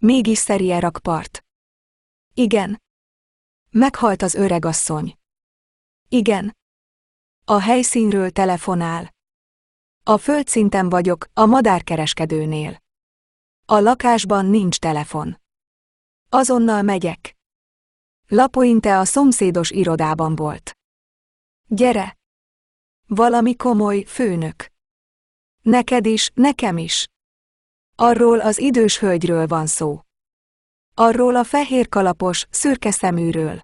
Mégis Serie rakpart. Igen. Meghalt az öregasszony. Igen. A helyszínről telefonál. A földszinten vagyok, a madárkereskedőnél. A lakásban nincs telefon. Azonnal megyek. Lapointe a szomszédos irodában volt. Gyere! Valami komoly, főnök. Neked is, nekem is. Arról az idős hölgyről van szó. Arról a fehér kalapos, szürke szeműről.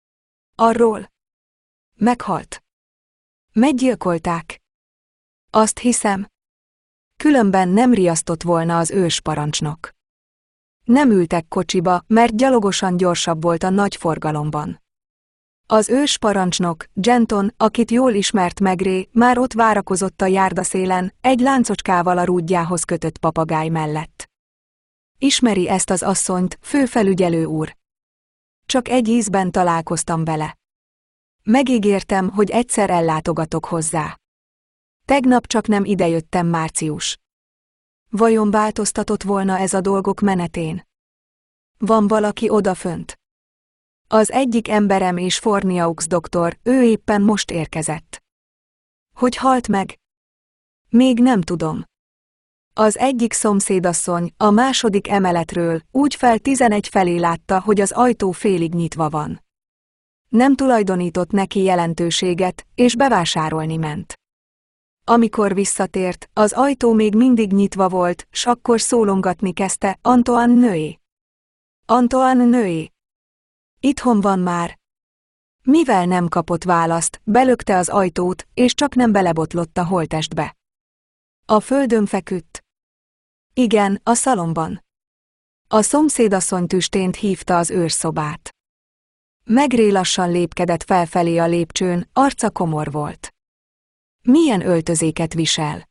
Arról. Meghalt. Meggyilkolták. Azt hiszem. Különben nem riasztott volna az ősparancsnok. Nem ültek kocsiba, mert gyalogosan gyorsabb volt a nagy forgalomban. Az ősparancsnok, Genton, akit jól ismert Maigret, már ott várakozott a járdaszélen, egy láncocskával a rúdjához kötött papagáj mellett. Ismeri ezt az asszonyt, főfelügyelő úr? Csak egy ízben találkoztam vele. Megígértem, hogy egyszer ellátogatok hozzá. Tegnap csak nem idejöttem Március. Vajon változtatott volna ez a dolgok menetén? Van valaki odafönt? Az egyik emberem és Forniaux doktor, ő éppen most érkezett. Hogy halt meg? Még nem tudom. Az egyik szomszédasszony, a második emeletről, úgy fel 11 felé látta, hogy az ajtó félig nyitva van. Nem tulajdonított neki jelentőséget, és bevásárolni ment. Amikor visszatért, az ajtó még mindig nyitva volt, s akkor szólongatni kezdte, Antoine Noé. Antoine Noé. Itthon van már. Mivel nem kapott választ, belökte az ajtót, és csak nem belebotlott a holttestbe. A földön feküdt. Igen, a szalomban. A szomszédasszony tüstént hívta az őrszobát. Maigret lassan lépkedett felfelé a lépcsőn, arca komor volt. Milyen öltözéket visel?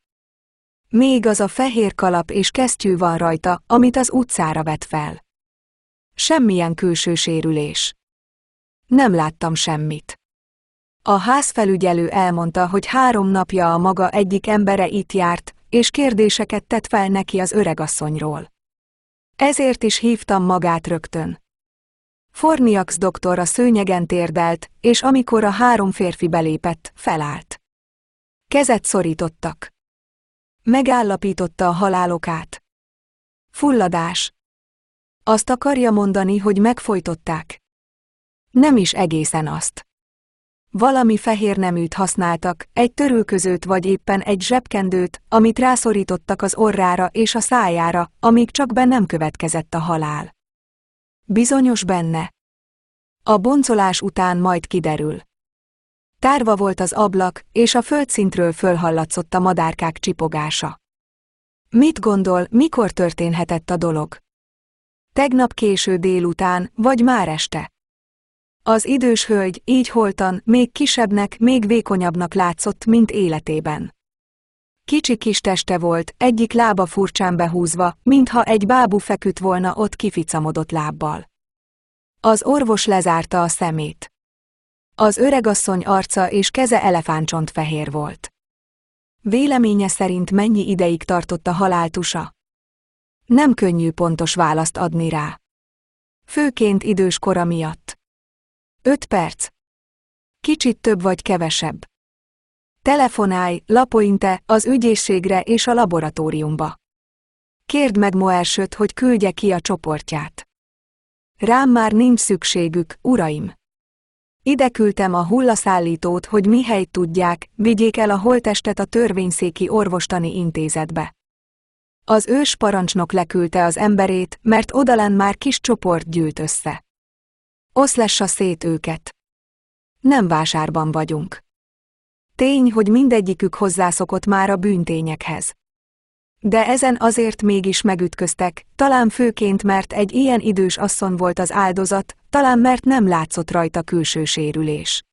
Még az a fehér kalap és kesztyű van rajta, amit az utcára vett fel. Semmilyen külső sérülés. Nem láttam semmit. A házfelügyelő elmondta, hogy 3 napja a maga egyik embere itt járt, és kérdéseket tett fel neki az öregasszonyról. Ezért is hívtam magát rögtön. Forniaux doktor a szőnyegen térdelt, és amikor a 3 férfi belépett, felállt. Kezet szorítottak. Megállapította a halálokát. Fulladás. Azt akarja mondani, hogy megfojtották? Nem is egészen azt. Valami fehér neműt használtak, egy törülközőt vagy éppen egy zsebkendőt, amit rászorítottak az orrára és a szájára, amíg csak be nem következett a halál. Bizonyos benne. A boncolás után majd kiderül. Tárva volt az ablak, és a földszintről fölhallatszott a madárkák csipogása. Mit gondol, mikor történhetett a dolog? Tegnap késő délután, vagy már este? Az idős hölgy, így holtan, még kisebbnek, még vékonyabbnak látszott, mint életében. Kicsi kis teste volt, egyik lába furcsán behúzva, mintha egy bábú feküdt volna ott kificamodott lábbal. Az orvos lezárta a szemét. Az öregasszony arca és keze elefántcsontfehér volt. Véleménye szerint mennyi ideig tartott a haláltusa? Nem könnyű pontos választ adni rá. Főként idős kora miatt. 5 perc. Kicsit több vagy kevesebb. Telefonálj, Lapointe, az ügyészségre és a laboratóriumba. Kérd meg Moersöt, hogy küldje ki a csoportját. Rám már nincs szükségük, uraim. Ide küldtem a hullaszállítót, hogy mihelyt tudják, vigyék el a holttestet a törvényszéki orvostani intézetbe. Az ős parancsnok leküldte az emberét, mert odalent már kis csoport gyűlt össze. Oszlassa szét őket. Nem vásárban vagyunk. Tény, hogy mindegyikük hozzászokott már a bűntényekhez. De ezen azért mégis megütköztek, talán főként mert egy ilyen idős asszony volt az áldozat, talán mert nem látszott rajta külső sérülés.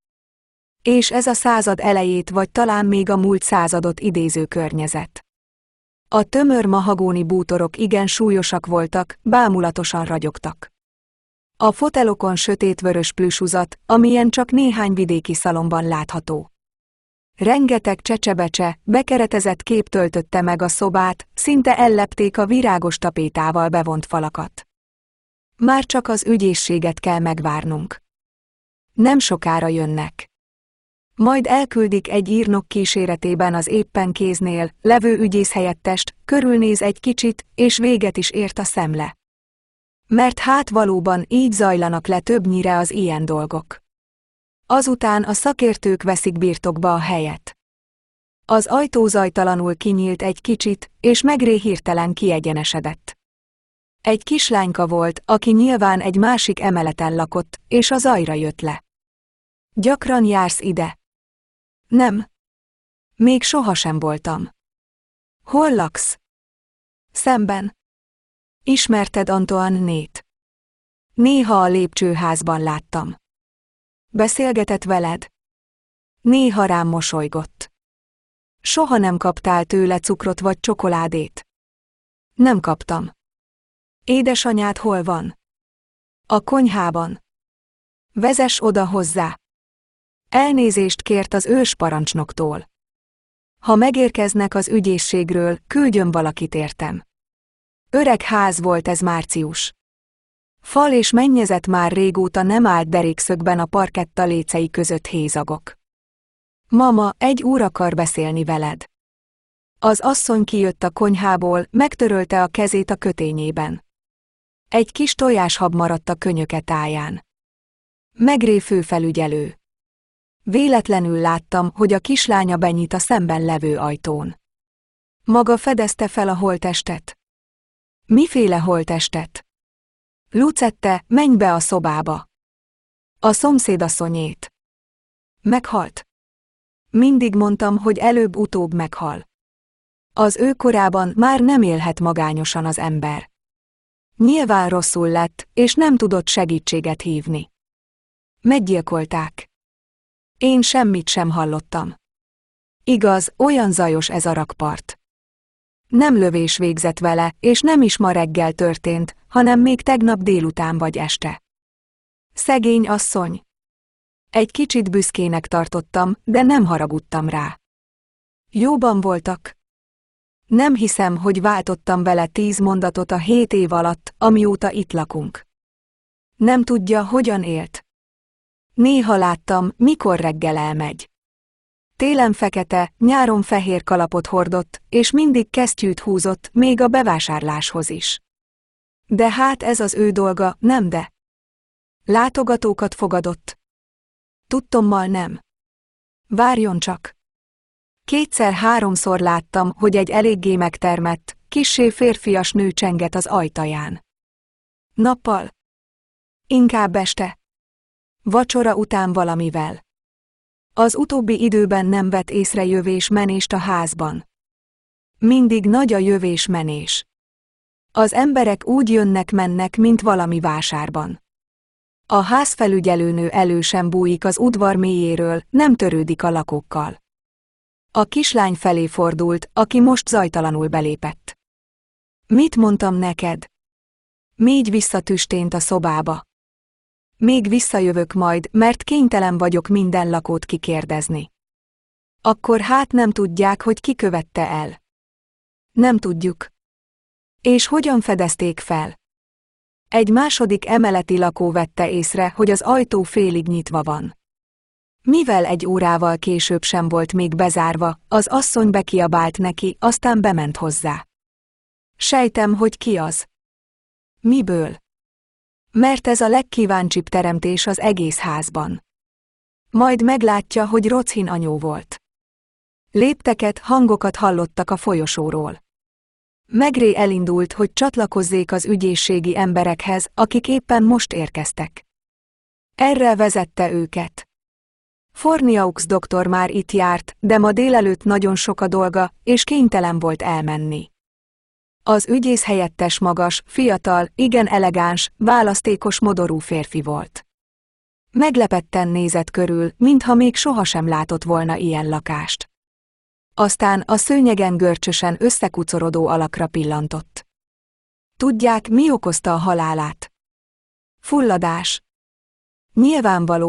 És ez a század elejét vagy talán még a múlt századot idéző környezet. A tömör mahagóni bútorok igen súlyosak voltak, bámulatosan ragyogtak. A fotelokon sötétvörös plüsuzat, amilyen csak néhány vidéki szalomban látható. Rengeteg csecsebecse, bekeretezett kép töltötte meg a szobát, szinte ellepték a virágos tapétával bevont falakat. Már csak az ügyészséget kell megvárnunk. Nem sokára jönnek. Majd elküldik egy írnok kíséretében az éppen kéznél levő ügyészhelyettest, körülnéz egy kicsit, és véget is ért a szemle. Mert hát valóban így zajlanak le többnyire az ilyen dolgok. Azután a szakértők veszik birtokba a helyet. Az ajtó zajtalanul kinyílt egy kicsit, és Megré hirtelen kiegyenesedett. Egy kislányka volt, aki nyilván egy másik emeleten lakott, és a zajra jött le. Gyakran jársz ide? Nem. Még sohasem voltam. Hol laksz? Szemben. Ismerted Antoine-nét? Néha a lépcsőházban láttam. Beszélgetett veled? Néha rám mosolygott. Soha nem kaptál tőle cukrot vagy csokoládét? Nem kaptam. Édesanyád hol van? A konyhában. Vezess oda hozzá. Elnézést kért az ősparancsnoktól. Ha megérkeznek az ügyészségről, küldjön valakit értem. Öreg ház volt ez, Március. Fal és mennyezet már régóta nem állt derékszögben, a parketta lécei között hézagok. Mama, egy úr akar beszélni veled. Az asszony kijött a konyhából, megtörölte a kezét a kötényében. Egy kis tojáshab maradt a könyöke táján. Megré főfelügyelő. Véletlenül láttam, hogy a kislánya benyit a szemben levő ajtón. Maga fedezte fel a holttestet. Miféle holttestet? Lucette, menj be a szobába. A szomszédasszonyét. Meghalt. Mindig mondtam, hogy előbb-utóbb meghal. Az ő korában már nem élhet magányosan az ember. Nyilván rosszul lett, és nem tudott segítséget hívni. Meggyilkolták. Én semmit sem hallottam. Igaz, olyan zajos ez a rakpart. Nem lövés végzett vele, és nem is ma reggel történt, hanem még tegnap délután vagy este. Szegény asszony. Egy kicsit büszkének tartottam, de nem haragudtam rá. Jóban voltak. Nem hiszem, hogy váltottam vele 10 mondatot a 7 év alatt, amióta itt lakunk. Nem tudja, hogyan élt. Néha láttam, mikor reggel elmegy. Télen fekete, nyáron fehér kalapot hordott, és mindig kesztyűt húzott, még a bevásárláshoz is. De hát ez az ő dolga, nem de? Látogatókat fogadott? Tudtommal nem. Várjon csak. 2-3-szor láttam, hogy egy eléggé megtermett, kissé férfias nő csenget az ajtaján. Nappal? Inkább este. Vacsora után valamivel. Az utóbbi időben nem vett észre jövés-menést a házban. Mindig nagy a jövés-menés. Az emberek úgy jönnek-mennek, mint valami vásárban. A házfelügyelőnő elő sem bújik az udvar mélyéről, nem törődik a lakókkal. A kislány felé fordult, aki most zajtalanul belépett. Mit mondtam neked? Mégy vissza tüstént a szobába. Még visszajövök majd, mert kénytelen vagyok minden lakót kikérdezni. Akkor hát nem tudják, hogy ki követte el. Nem tudjuk. És hogyan fedezték fel? Egy második emeleti lakó vette észre, hogy az ajtó félig nyitva van. Mivel 1 órával később sem volt még bezárva, az asszony bekiabált neki, aztán bement hozzá. Sejtem, hogy ki az. Miből? Mert ez a legkíváncsibb teremtés az egész házban. Majd meglátja, hogy Rochin anyó volt. Lépteket, hangokat hallottak a folyosóról. Megré elindult, hogy csatlakozzék az ügyészségi emberekhez, akik éppen most érkeztek. Erre vezette őket. Forniaux doktor már itt járt, de ma délelőtt nagyon sok a dolga, és kénytelen volt elmenni. Az ügyész helyettes magas, fiatal, igen elegáns, választékos modorú férfi volt. Meglepetten nézett körül, mintha még sohasem látott volna ilyen lakást. Aztán a szőnyegen görcsösen összekucorodó alakra pillantott. Tudják, mi okozta a halálát? Fulladás. Nyilvánvaló,